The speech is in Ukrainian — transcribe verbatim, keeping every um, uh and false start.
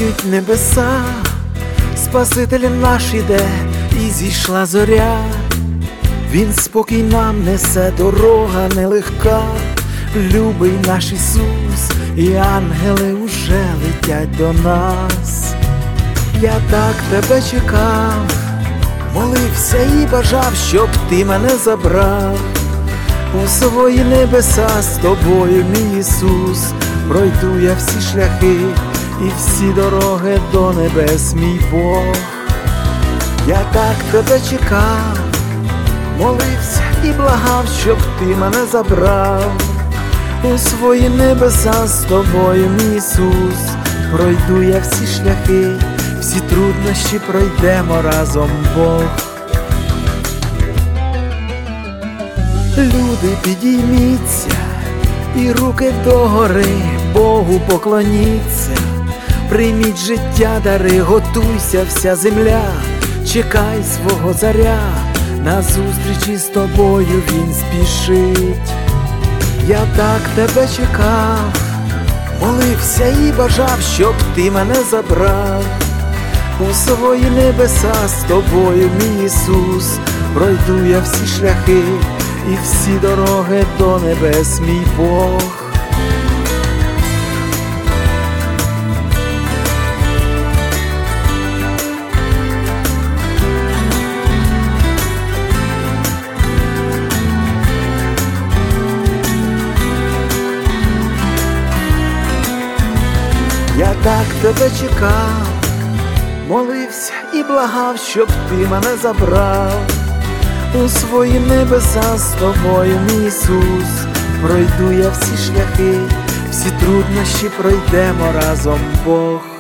сяють небеса, Спаситель наш іде, і зійшла зоря. Він спокій нам несе, дорога нелегка. Любий наш Ісус, і ангели уже летять до нас. Я так тебе чекав, молився і бажав, щоб ти мене забрав у свої небеса з тобою, мій Ісус. Пройду я всі шляхи і всі дороги до небес, мій Бог. Я так тебе чекав, молився і благав, щоб ти мене забрав у свої небеса з тобою, мій Ісус. Пройду я всі шляхи, всі труднощі пройдемо разом, Бог. Люди, підійміться і руки догори, Богу поклоніться. Прийміть життя дари, готуйся вся земля, чекай свого царя, на зустрічі з тобою він спішить. Я так тебе чекав, молився і бажав, щоб ти мене забрав у свої небеса з тобою, мій Ісус. Пройду я всі шляхи і всі дороги до небес, мій Бог. Я так тебе чекав, молився і благав, щоб ти мене забрав у свої небеса з тобою, мій Ісус. Пройду я всі шляхи, всі труднощі пройдемо разом, Бог.